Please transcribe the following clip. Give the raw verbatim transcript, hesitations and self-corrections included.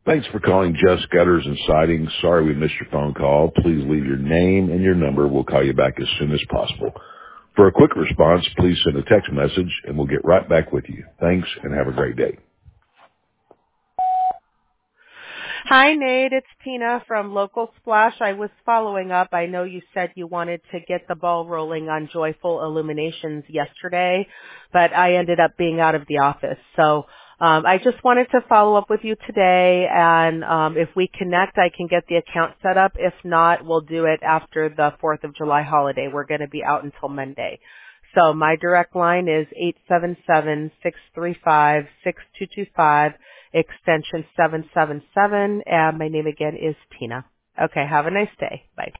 Thanks for calling Just Gutters and Siding. Sorry we missed your phone call. Please leave your name and your number. We'll call you back as soon as possible. For a quick response, please send a text message and we'll get right back with you. Thanks and have a great day. Hi, Nate. It's Tina from Local Splash. I was following up. I know you said you wanted to get the ball rolling on Joyful Illuminations yesterday, but I ended up being out of the office. So um, I just wanted to follow up with you today, and um, if we connect, I can get the account set up. If not, we'll do it after the fourth of July holiday. We're going to be out until Monday. So my direct line is eight seven seven, six three five, six two two five. Extension seven seven seven, and my name again is Tina. Okay, have a nice day. Bye.